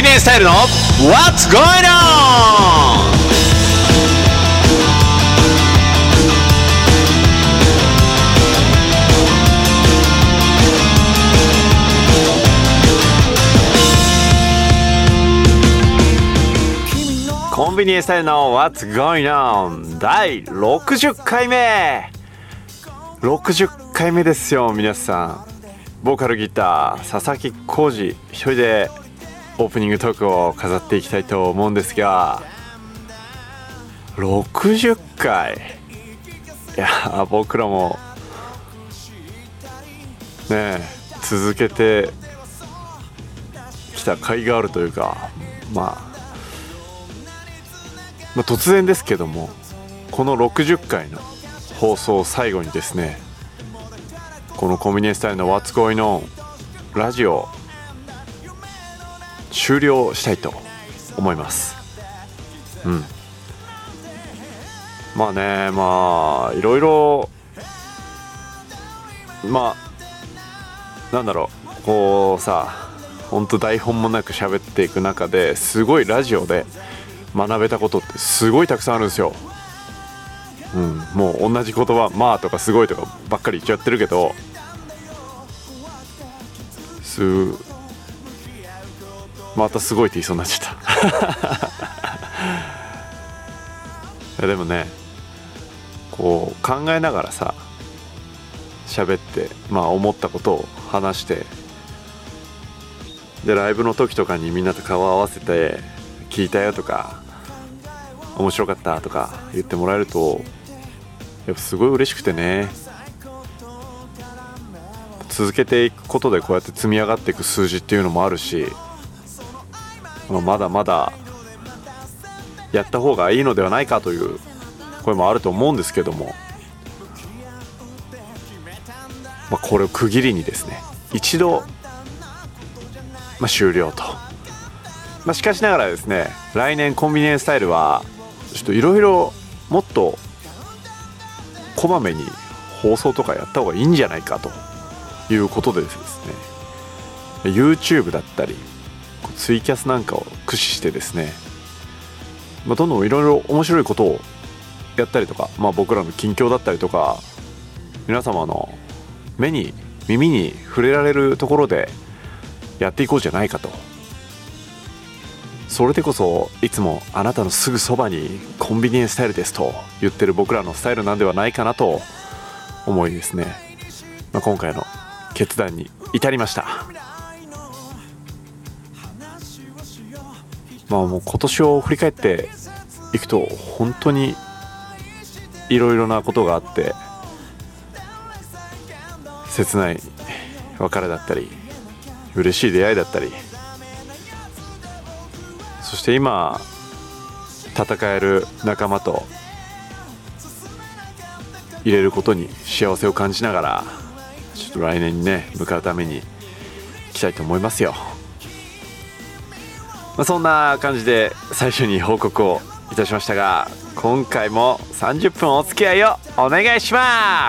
ビニエンススタイルの What's Going On!コンビニエンススタイルの What's Going On 第60回目ですよ皆さん。ボーカルギター佐々木浩二一人でオープニングトークを飾っていきたいと思うんですが、60回いや僕らもね続けてきた甲斐があるというか、まあ突然ですけども、この60回の放送を最後にですね、このコンビニエンススタイルの What's Going On ラジオ終了したいと思います。まあね、いろいろなんだろう、こうさ、ほんと台本もなく喋っていく中ですごいラジオで学べたことってすごいたくさんあるんですよ。もう同じ言葉まあとかすごいとかばっかり言っちゃってるけど、またすごいって言いそうになっちゃったでもね、こう考えながらさ喋って、思ったことを話して、でライブの時とかにみんなと顔を合わせて聞いたよとか面白かったとか言ってもらえるとやっぱすごい嬉しくてね、続けていくことでこうやって積み上がっていく数字っていうのもあるし、まだまだやった方がいいのではないかという声もあると思うんですけども、これを区切りにですね一度、終了と、しかしながらですね、来年コンビニエンススタイルはちょっといろいろもっとこまめに放送とかやった方がいいんじゃないかということでですね、 YouTube だったりツイキャスなんかを駆使してですね、どんどんいろいろ面白いことをやったりとか、僕らの近況だったりとか皆様の目に耳に触れられるところでやっていこうじゃないかと。それでこそいつもあなたのすぐそばにコンビニエンススタイルですと言ってる僕らのスタイルなんではないかなと思いですね、今回の決断に至りました。もう今年を振り返っていくと本当にいろいろなことがあって、切ない別れだったり嬉しい出会いだったり、そして今戦える仲間と入れることに幸せを感じながら、ちょっと来年にね向かうために来たいと思いますよ。そんな感じで最初に報告をいたしましたが、今回も30分お付き合いをお願いします。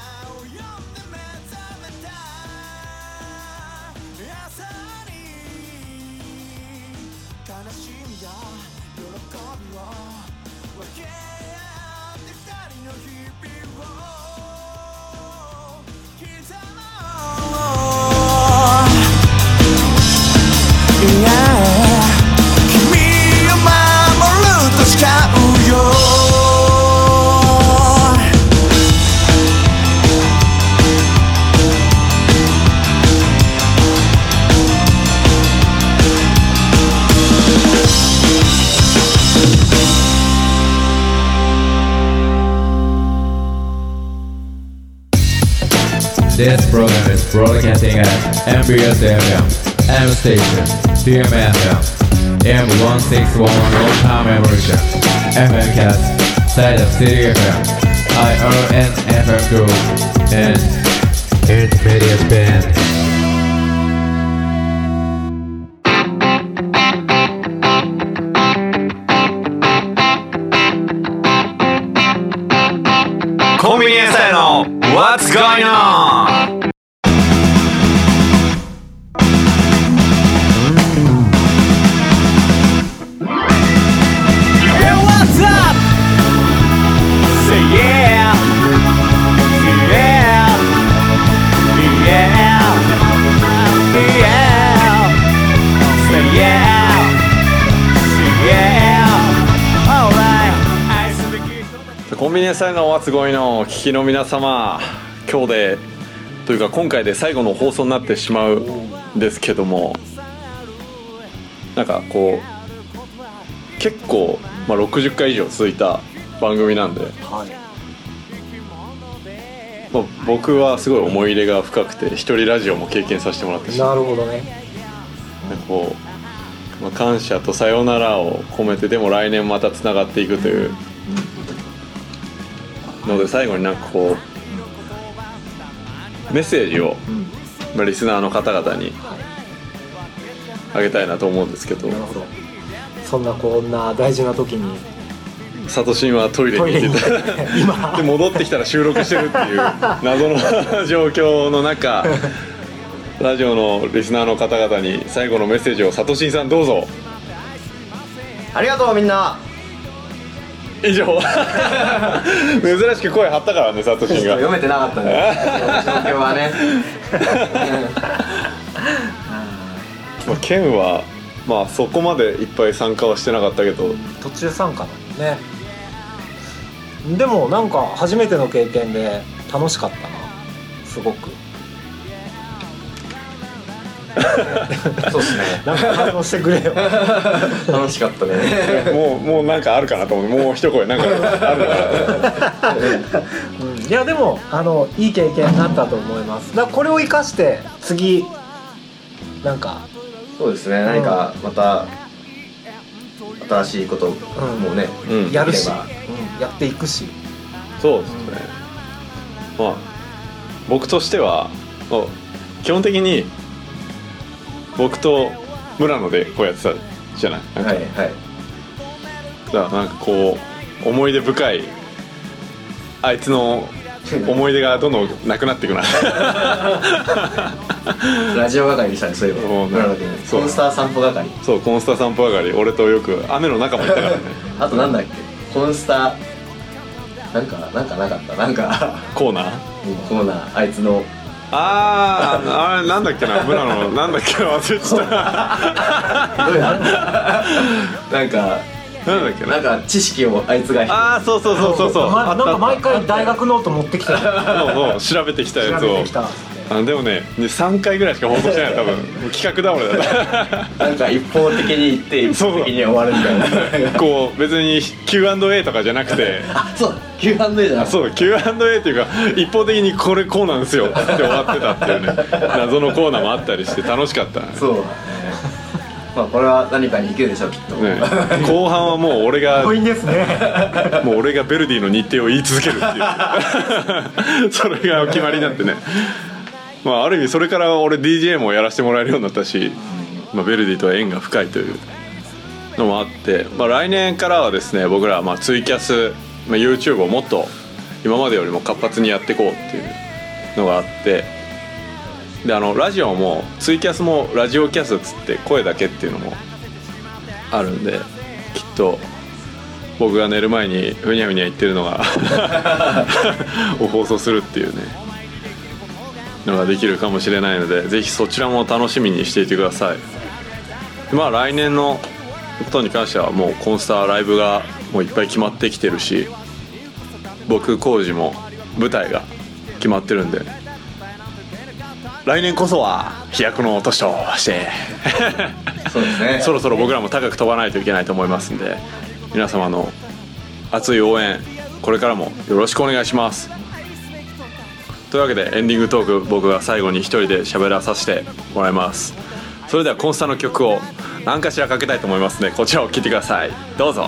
This program is broadcasting at MBS FM, M Station, DMFM, M161 Old Time Evolution, FM Cast, Side of City FM, IRN FM Group, and Intermediate Band. Convenience Channel, What's Going On? ンビニエンススタイルのお集ごいのお聞きの皆様、今日でというか今回で最後の放送になってしまうんですけども、なんかこう結構、60回以上続いた番組なんで、僕はすごい思い入れが深くて一人ラジオも経験させてもらったし、 なるほどね。 こう、感謝とさよならを込めて、でも来年またつながっていくというので、最後になんかこうメッセージを、リスナーの方々にあげたいなと思うんですけど、 なるほど。そんなこんな大事な時にサトシンはトイレに行ってた今で戻ってきたら収録してるっていう謎の状況の中、ラジオのリスナーの方々に最後のメッセージをサトシンさんどうぞ。 ありがとうみんな。 以上珍しく声張ったからね、サトシンが読めてなかったね状況はねケンはそこまでいっぱい参加はしてなかったけど、 途中参加だもんね。でもなんか初めての経験で楽しかったな、すごくそうっすねなんか反応してくれよ楽しかったねもうなんかあるかなと思って、もう一声なんかあるかな、 いやでもいい経験になったと思います。だからこれを生かして次なんかそうですね、何かまた新しいこともね、 やるし、 できればやっていくし、 そうですね。僕としては基本的に僕と村野でこうやってたじゃない。なんか、 はいはい、 だからなんかこう思い出深い、あいつの思い出がどんどんなくなっていくなラジオ係にしたね、そういえばもうね村野君そうコンスター散歩係。 そう、コンスタ散歩係、俺とよく雨の中も行ったからねあとなんだっけ、コンスタなんかなかったなんかコーナーコーナー、あいつのあれなんだっけな、村野のなんだっけな、忘れちゃったどうやなんかなんだっけな、 なんか知識をあいつがそうなんか毎回大学ノート持ってきてそう調べてきたやつを調べてきたでもね3回ぐらいしか放送してない多分企画倒れだったなんか一方的に言って一方的に終わるみたいなこう別に Q&A とかじゃなくてそう Q&A じゃなくて、 そう Q&A っていうか一方的にこれこうなんですよって終わってたっていうね謎のコーナーもあったりして楽しかったね。 そうこれは何かに生きるでしょうきっと、 ね、後半はもう俺が多いんですねもう俺がベルディの日程を言い続けるっていうそれが決まりになってね、ある意味それから俺 DJ もやらせてもらえるようになったし、ベルディとは縁が深いというのもあって、来年からはですね、僕らはツイキャス、YouTube をもっと今までよりも活発にやっていこうっていうのがあって、でラジオもツイキャスもラジオキャスっつって声だけっていうのもあるんで、きっと僕が寝る前にふにゃふにゃ言ってるのがを放送するっていうねのができるかもしれないので、ぜひそちらも楽しみにしていてください。来年のことに関してはもうコンスタライブがもういっぱい決まってきてるし、僕工事も舞台が決まってるんで、来年こそは飛躍の年としてそうですねそろそろ僕らも高く飛ばないといけないと思いますんで、皆様の熱い応援これからもよろしくお願いします。というわけでエンディングトーク、僕が最後に一人で喋らさせてもらいます。それではコンスタの曲を何かしらかけたいと思いますので、こちらを聴いてください。どうぞ。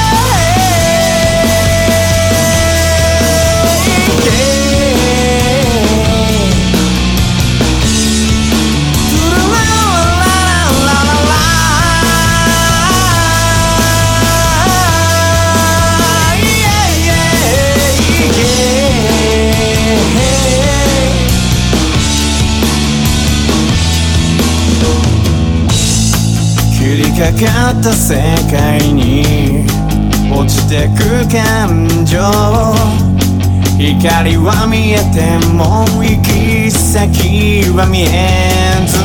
Yeah かかった世界に落ちてく感情、光は見えても行き先は見えず、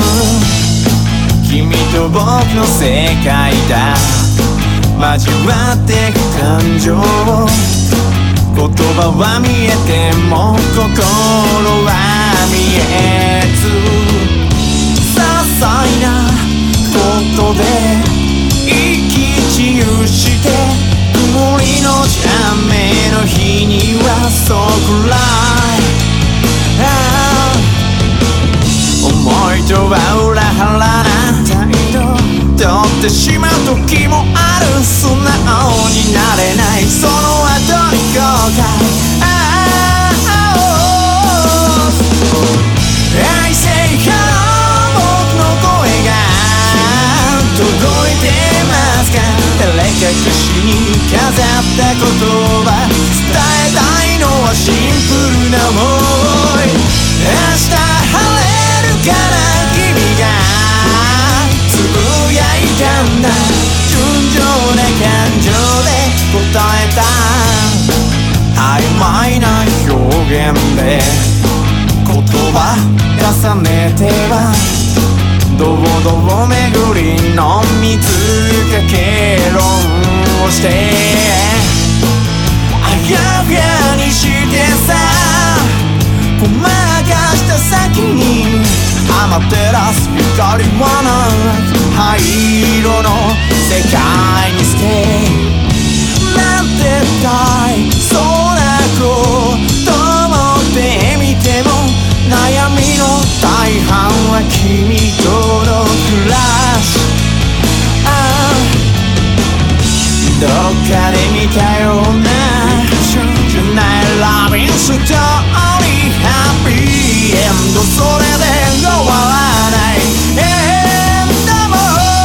君と僕の世界だ、交わってく感情、言葉は見えても心は見えず、些細なことで一喜一憂して曇りのち雨の日にはそうくらい、思いとは裏腹な態度取ってしまう時もある、素直になれないその後に後悔、I say hello 僕の声が届いてますか、照れ隠しに飾った言葉、伝えたいのはシンプルな想い、明日晴れるから君がつぶやいたんだ、純情な感情で答えた、曖昧な表現で言葉重ねてはどうどう巡りの水かけ論をしてあやふやにしてさ、ごまかした先にアマテラス光はない灰色の世界に捨て、なんてたいそうなこと思ってみても悩みの大半は君との暮らし、どっかで見たようなじゃないラビンストーリー、ハッピーエンド、それで終わらないエンドも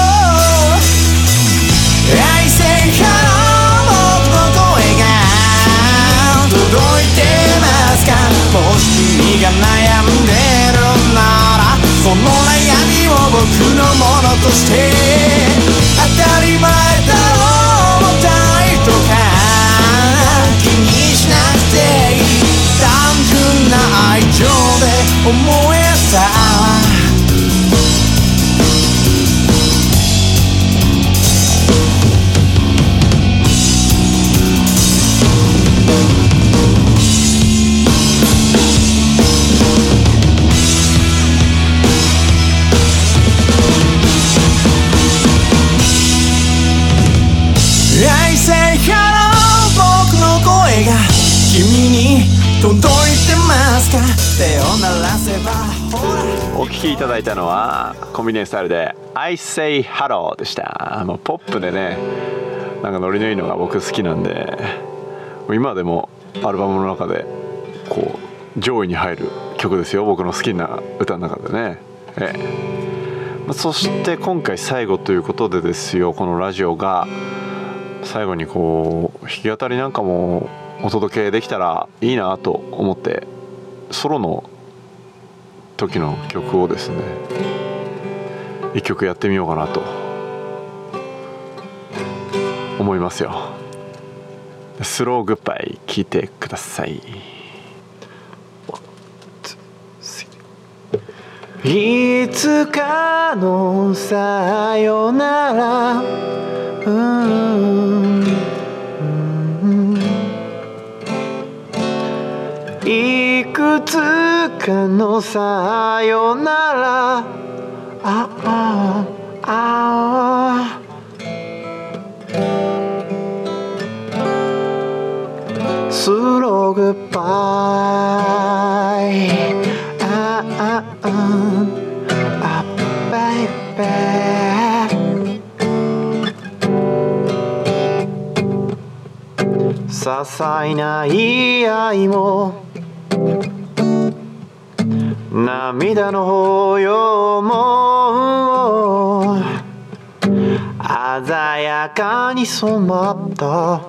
I say hello 僕の声が届いてますか、もし君が悩んでるならその悩みを僕のものとして当たり前だろうたいとか気にしなくていい、単純な愛情で思えた、I say hello 僕の声が君に届いてますか、手を鳴らせばほら。 お聴きいただいたのはコンビニエンススタイルで I say hello でした。ポップでね、なんかノリのいいのが僕好きなんで、今でもアルバムの中でこう上位に入る曲ですよ、僕の好きな歌の中でね。そして今回最後ということでですよ、このラジオが最後にこう弾き語りなんかもお届けできたらいいなと思って、ソロの時の曲をですね一曲やってみようかなと思いますよ。スローグッバイ聴いてください。いつかのさよなら、いくつかのさよなら、スローグッバイ、バイバイ、些細な言い合いも涙の抱擁も鮮やかに染まった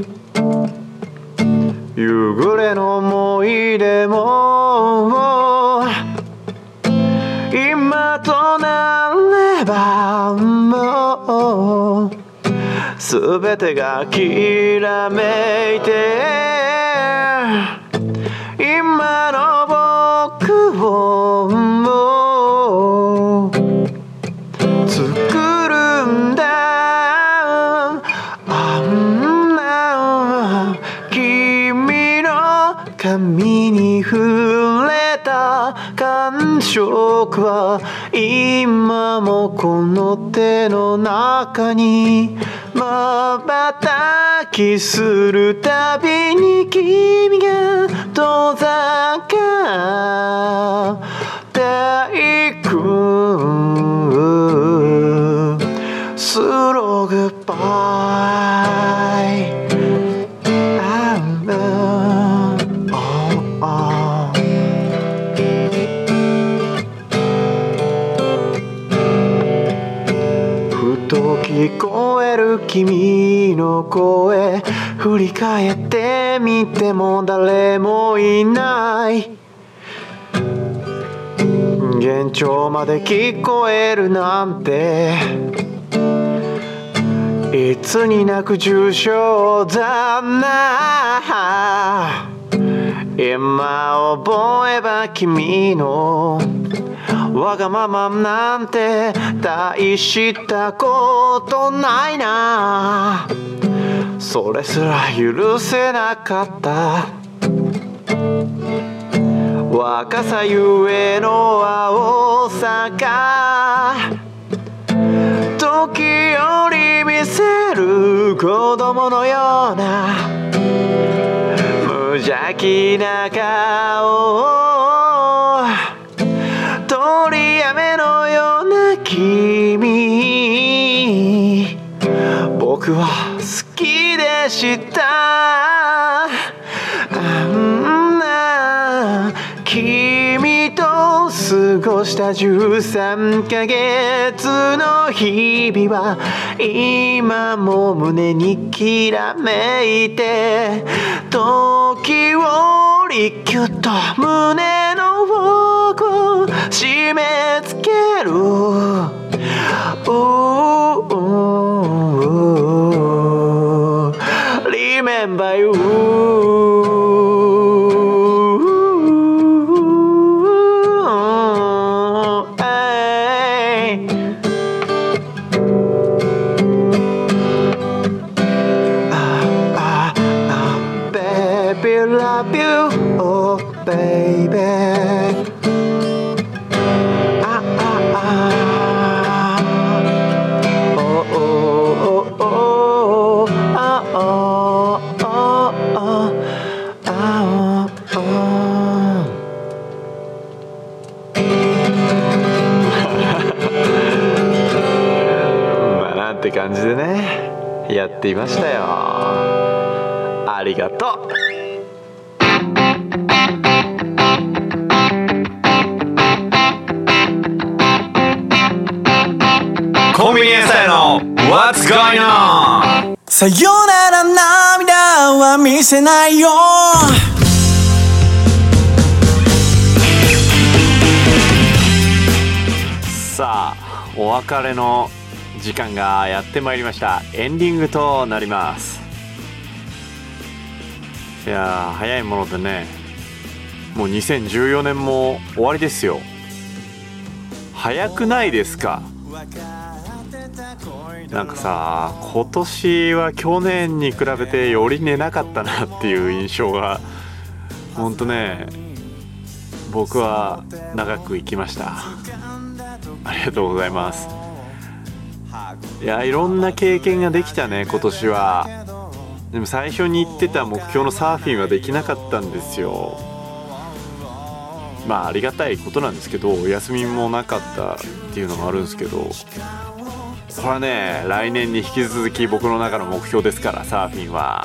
夕暮れの思い出も今となればもすべてがきらめいて今の僕をも作るんだ。あんな君の髪に触れた感触は今もこの手の中に瞬きするたびに君が遠ざかっていく Slow goodbyeふと聞こえる君の声振り返ってみても誰もいない幻聴まで聞こえるなんていつになく重症だな今思えば君のわがままなんて大したことないなそれすら許せなかった若さゆえの青さが時折見せる子供のような無邪気な顔鳥雨のような君僕は好きでしたあんな君と過ごした13ヶ月の日々は今も胸にきらめいて時折キュッと胸の奥を締め付けるRemember you Baby love you oh babyって感じでねやっていましたよありがとうコンビニエンスタイルの What's going on さよなら涙は見せないよさあお別れの時間がやってまいりました。エンディングとなります。いやー早いものでねもう2014年も終わりですよ。早くないですか。なんかさ今年は去年に比べてより寝なかったなっていう印象がほんとね僕は長く生きました。ありがとうございます。いやいろんな経験ができたね今年は。でも最初に言ってた目標のサーフィンはできなかったんですよ。まあありがたいことなんですけど休みもなかったっていうのもあるんですけどこれはね来年に引き続き僕の中の目標ですからサーフィンは。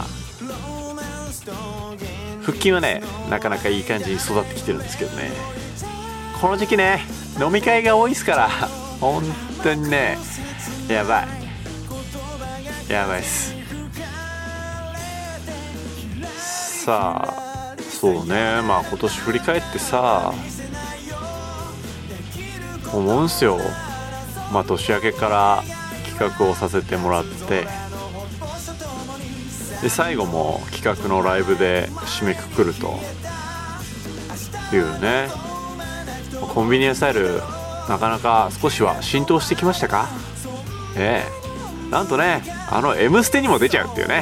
腹筋はねなかなかいい感じに育ってきてるんですけどねこの時期ね飲み会が多いですから本当にねやばいっす。さあそうねまあ今年振り返ってさ思うんすよ。まあ年明けから企画をさせてもらって、で最後も企画のライブで締めくくるというね。コンビニエンススタイルなかなか少しは浸透してきましたか？なんとね、M ステにも出ちゃうっていうね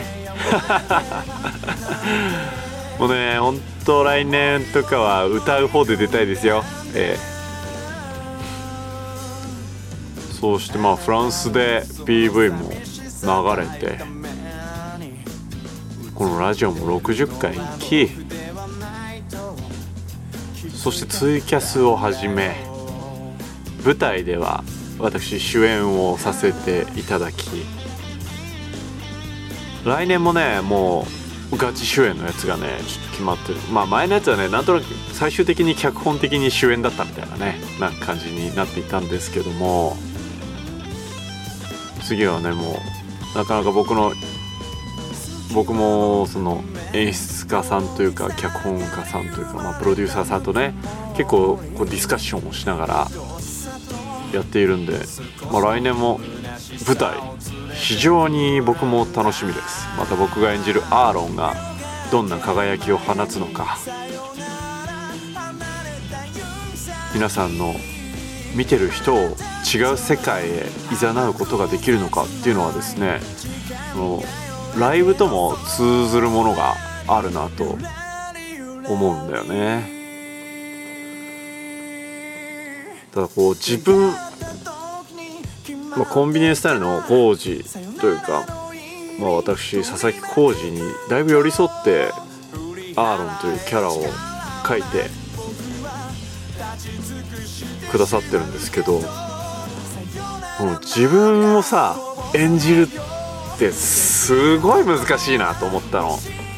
もうね、ほんと来年とかは歌う方で出たいですよ。そうしてフランスで PV も流れて、このラジオも60回行き、そしてツイキャスをはじめ、舞台では私主演をさせていただき、来年もね、もうガチ主演のやつがねちょっと決まってる。前のやつはね、なんとなく最終的に脚本的に主演だったみたいなね、なんか感じになっていたんですけども、次はね、もうなかなか僕もその演出家さんというか脚本家さんというか、プロデューサーさんとね結構こうディスカッションをしながらやっているんで、来年も舞台非常に僕も楽しみです。また僕が演じるアーロンがどんな輝きを放つのか、皆さんの見てる人を違う世界へ誘うことができるのかっていうのはですね、ライブとも通ずるものがあるなと思うんだよね。ただこう自分、コンビニエンススタイルの浩二というか、私佐々木浩二にだいぶ寄り添ってアーロンというキャラを描いてくださってるんですけど、この自分をさ演じるってすごい難しいなと思ったの。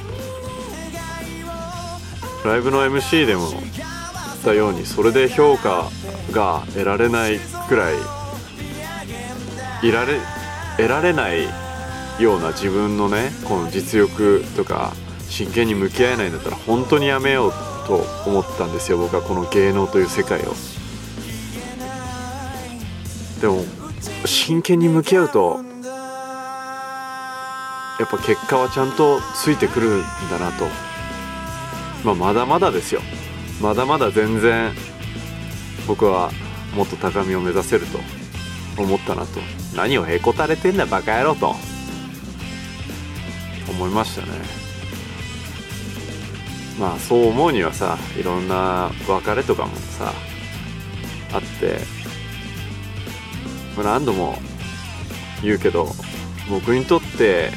ライブの MC でも言ったように、それで評価が得られないくらい得られないような自分のね、この実力とか真剣に向き合えないんだったら本当にやめようと思ったんですよ、僕はこの芸能という世界を。でも真剣に向き合うとやっぱ結果はちゃんとついてくるんだなと。まだまだですよ。まだまだ全然僕はもっと高みを目指せると思ったなと。何をへこたれてんだバカ野郎と思いましたね。そう思うにはさ、いろんな別れとかもさあって、何度も言うけど、僕にとって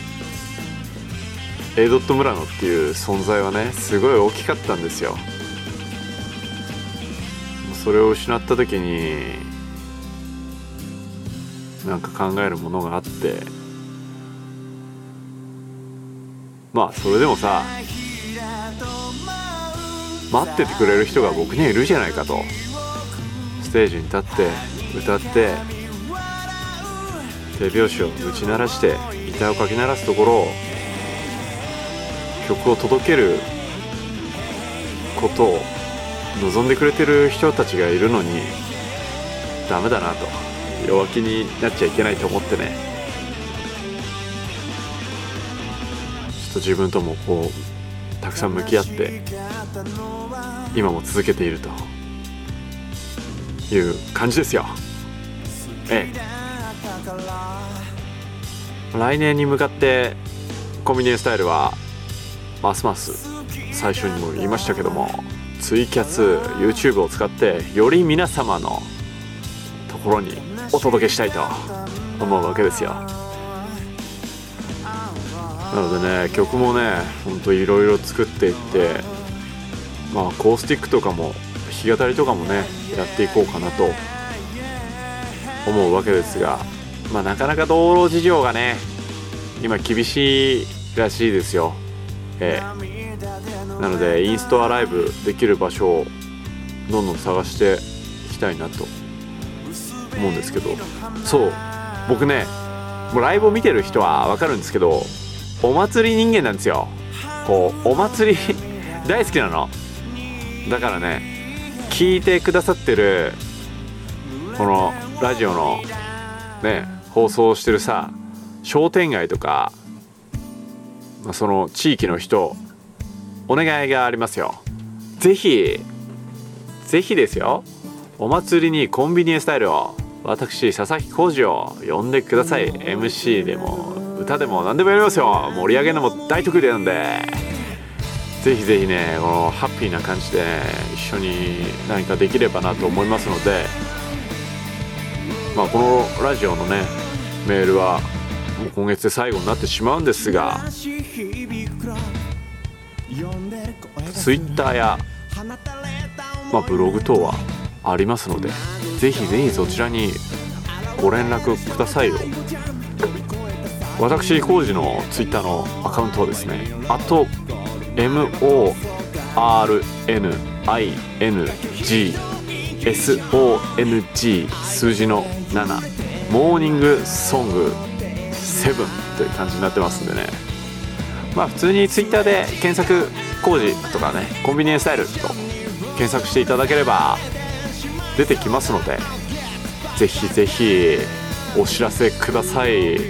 A.村野っていう存在はねすごい大きかったんですよ。それを失った時になんか考えるものがあって、それでもさ、待っててくれる人が僕にはいるじゃないかと。ステージに立って歌って手拍子を打ち鳴らして板をかき鳴らすところを、曲を届けることを望んでくれてる人たちがいるのにダメだなと、弱気になっちゃいけないと思ってね、ちょっと自分ともこうたくさん向き合って今も続けているという感じですよ。来年に向かってコンビニエンススタイルはますます最初にも言いましたけども、ツイキャス YouTube を使ってより皆様のところにお届けしたいと思うわけですよ。なのでね、曲もねほんといろいろ作っていって、アコースティックとかも弾き語りとかもねやっていこうかなと思うわけですが、なかなか道路事情がね今厳しいらしいですよ。なのでインストアライブできる場所をどんどん探していきたいなと思うんですけど、そう僕ね、もうライブを見てる人は分かるんですけど、お祭り人間なんですよ。こうお祭り大好きなの。だからね、聞いてくださってるこのラジオのね放送してるさ商店街とか、その地域の人お願いがありますよ。ぜひですよ、お祭りにコンビニエンスタイルを私佐々木浩二を呼んでください。 MC でも歌でも何でもやりますよ。盛り上げるのも大得意なんで、ぜひぜひねこのハッピーな感じで一緒に何かできればなと思いますので、このラジオのねメールはもう今月で最後になってしまうんですが、Twitter や、ブログ等はありますので、ぜひぜひそちらにご連絡くださいよ。私浩二の Twitter のアカウントはですね、MORNINGSONG 数字の7モーニングソング7という感じになってますんでね、普通に Twitter で検索浩二とかねコンビニエンスタイルと検索していただければ出てきますので、ぜひぜひお知らせください。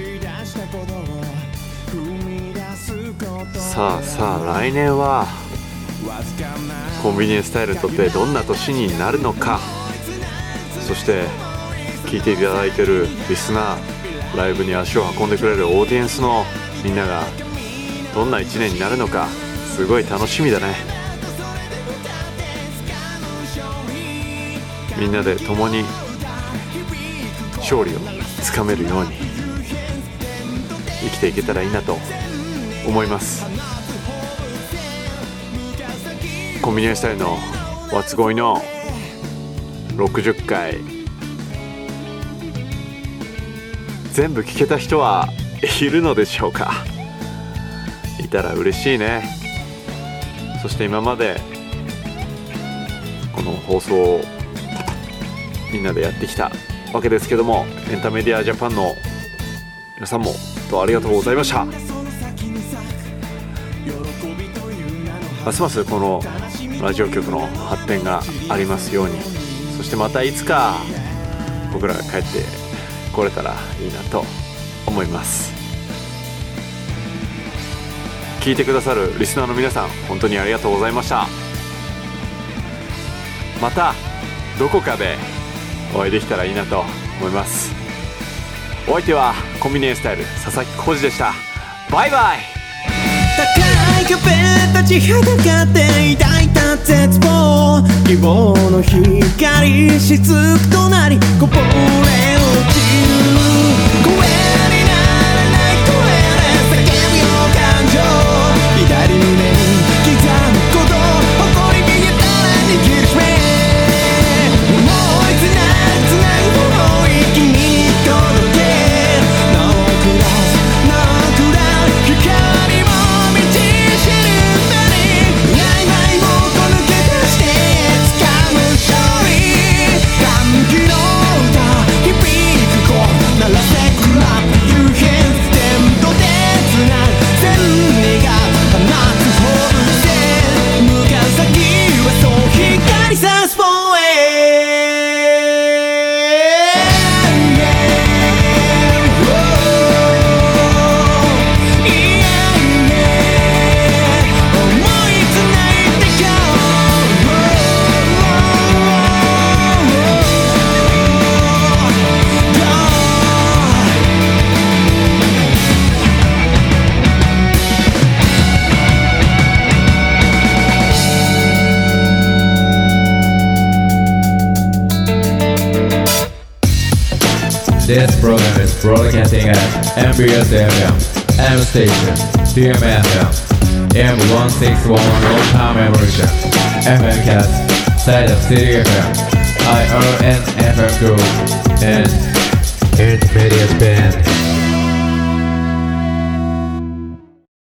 さあ来年はコンビニエンスタイルにとってどんな年になるのか、そして聞いていただいているリスナー、ライブに足を運んでくれるオーディエンスのみんながどんな1年になるのかすごい楽しみだね。みんなで共に勝利をつかめるように生きていけたらいいなと思います。コンビニエンスタイルの What's Going On 60回全部聞けた人はいるのでしょうか。いたら嬉しいね。そして今までこの放送をみんなでやってきたわけですけども、エンタメディアジャパンの皆さんもありがとうございました。ますますこのラジオ局の発展がありますように、そしてまたいつか僕らが帰ってこれたらいいなと思います。聞いてくださるリスナーの皆さん本当にありがとうございました。またどこかでお会いできたらいいなと思います。お相手はコンビニエンスタイル佐々木浩二でした。バイバイ。 高い壁立ちはだかって抱いた絶望、希望の光しつくとなりこぼれ落ちる、声にならない声で叫ぶよ感情、左胸に刻むこと誇り見えたら握りしめ、思いつなぐもの息に届け、ノークラスノークラス光も道知るたり、曖昧もこ抜け出して掴む勝利、歓喜の歌響く声鳴らせクラップ夕日全土でつなぐ千里が放つホーム線、向かう先はそう光さすフォーエー。 This program is broadcasting at MBS FM, M Station, DMFM, M161 Old Time Evolution, FM Cast, Side of City FM, IRN FM Group, and Intermediate Band.